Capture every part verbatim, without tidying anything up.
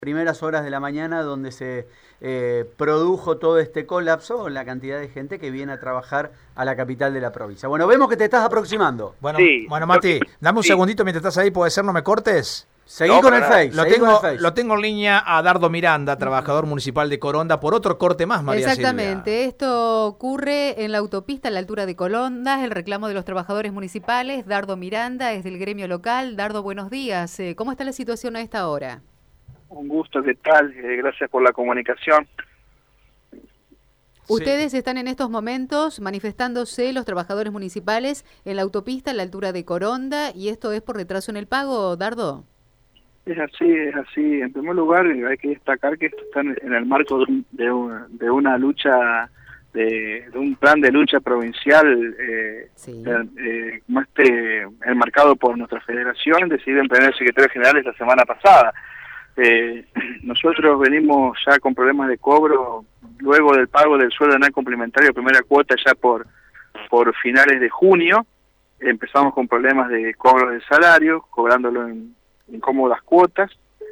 primeras horas de la mañana donde se eh, produjo todo este colapso, la cantidad de gente que viene a trabajar a la capital de la provincia. Bueno, vemos que te estás aproximando. Bueno, Sí, bueno Mati, que, dame un sí. segundito mientras estás ahí, puede ser, no me cortes. Seguí No, con el para nada. Face. Lo seguí tengo, con el Face. lo tengo en línea a Dardo Miranda, trabajador municipal de Coronda, por otro corte más, María Exactamente, Silvia. esto ocurre en la autopista a la altura de Coronda, el reclamo de los trabajadores municipales. Dardo Miranda es del gremio local. Dardo, buenos días. Eh, ¿Cómo está la situación a esta hora? Un gusto, ¿qué tal? Eh, gracias por la comunicación. Ustedes están en estos momentos manifestándose, los trabajadores municipales, en la autopista a la altura de Coronda, y esto es por retraso en el pago, Dardo. Es así, es así. En primer lugar, hay que destacar que esto está en el marco de, un, de, una, de una lucha, de, de un plan de lucha provincial, eh, Sí. eh, más este, enmarcado por nuestra federación, decidido en pleno el secretario general la semana pasada. Eh, nosotros venimos ya con problemas de cobro luego del pago del sueldo anual complementario, primera cuota ya por, por finales de junio. Empezamos con problemas de cobro de salario, cobrándolo en incómodas cuotas,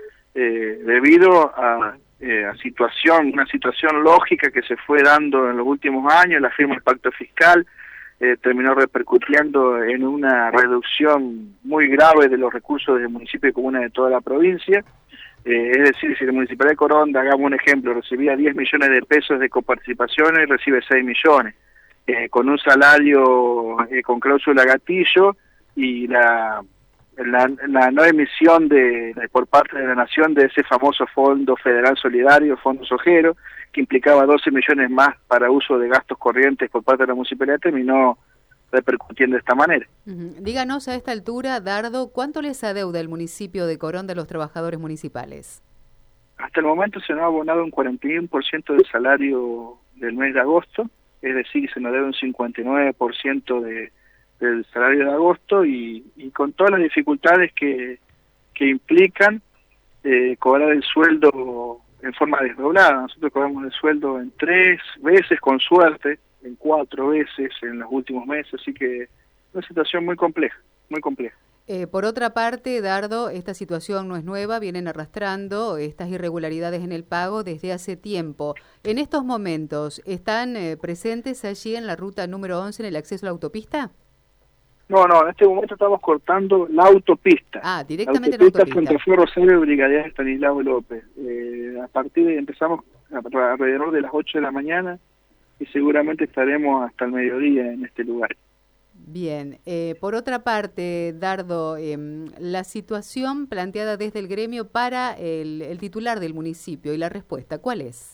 eh, debido a, eh, a situación, una situación lógica que se fue dando en los últimos años. La firma del pacto fiscal eh, terminó repercutiendo en una reducción muy grave de los recursos del municipio y comuna de toda la provincia. Eh, es decir, si el Municipalidad de Coronda, hagamos un ejemplo, recibía diez millones de pesos de coparticipaciones, y recibe seis millones, eh, con un salario eh, con cláusula gatillo y la La, la no emisión de, de por parte de la Nación de ese famoso Fondo Federal Solidario, Fondo Sojero, que implicaba doce millones más para uso de gastos corrientes por parte de la municipalidad, terminó repercutiendo de esta manera. Uh-huh. Díganos a esta altura, Dardo, ¿cuánto les adeuda el municipio de Coronda a los trabajadores municipales? Hasta el momento se nos ha abonado un cuarenta y uno por ciento del salario del mes de agosto, es decir, se nos debe un cincuenta y nueve por ciento de del salario de agosto, y, y con todas las dificultades que, que implican eh, cobrar el sueldo en forma desdoblada. Nosotros cobramos el sueldo en tres veces, con suerte, en cuatro veces en los últimos meses, así que es una situación muy compleja, muy compleja. Eh, por otra parte, Dardo, esta situación no es nueva, vienen arrastrando estas irregularidades en el pago desde hace tiempo. En estos momentos, ¿están eh, presentes allí en la ruta número once en el acceso a la autopista? No, no, en este momento estamos cortando la autopista. Ah, directamente la autopista. en la autopista. Santa Fe Rosario, Brigadier Estanislao López. Eh, a partir de, empezamos a, alrededor de las ocho de la mañana y seguramente estaremos hasta el mediodía en este lugar. Bien, eh, por otra parte, Dardo, eh, la situación planteada desde el gremio para el, el titular del municipio y la respuesta, ¿cuál es?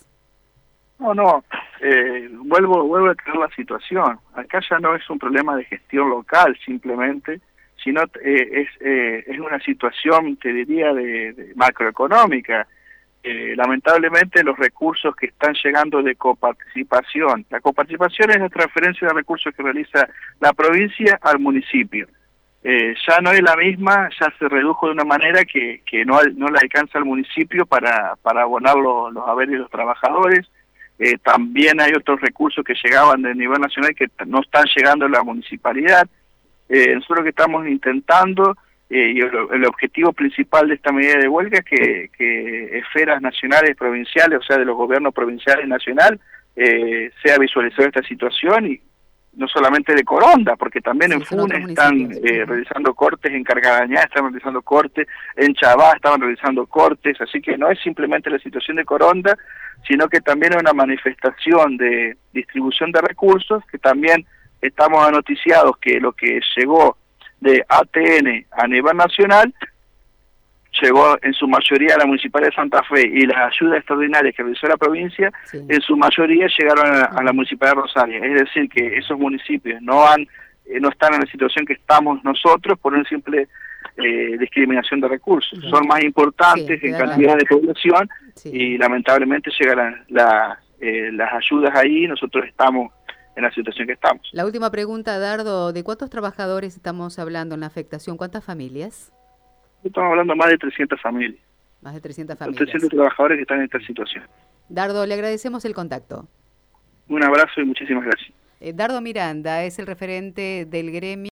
No, no, eh, vuelvo, vuelvo a crear la situación. Acá ya no es un problema de gestión local simplemente, sino eh, es, eh, es una situación, te diría, de, de macroeconómica. Eh, lamentablemente los recursos que están llegando de coparticipación, la coparticipación es la transferencia de recursos que realiza la provincia al municipio. Eh, ya no es la misma, ya se redujo de una manera que, que no, no le alcanza al municipio para, para abonar los, los haberes de los trabajadores. Eh, también hay otros recursos que llegaban del nivel nacional que no están llegando a la municipalidad. Eh, nosotros lo que estamos intentando, eh, y el, el objetivo principal de esta medida de huelga es que, que esferas nacionales y provinciales, o sea, de los gobiernos provinciales y nacional, eh, sea visualizada esta situación, y no solamente de Coronda, porque también sí, en Funes están eh, realizando cortes, en Carcarañá están realizando cortes, en Chabá estaban realizando cortes, así que no es simplemente la situación de Coronda, sino que también es una manifestación de distribución de recursos, que también estamos anoticiados que lo que llegó de A T N a nivel nacional llegó en su mayoría a la Municipalidad de Santa Fe, y las ayudas extraordinarias que realizó la provincia, sí, en su mayoría llegaron a, a la Municipalidad de Rosario. Es decir, que esos municipios no han eh, no están en la situación que estamos nosotros por una simple eh, discriminación de recursos. Sí. Son más importantes sí, en cantidad de población, sí, y lamentablemente llegan la, la, eh, las ayudas ahí, nosotros estamos en la situación que estamos. La última pregunta, Dardo, ¿de cuántos trabajadores estamos hablando en la afectación? ¿Cuántas familias? Estamos hablando de más de trescientas familias. Más de trescientas familias. trescientos trabajadores que están en esta situación. Dardo, le agradecemos el contacto. Un abrazo y muchísimas gracias. Eh, Dardo Miranda es el referente del gremio.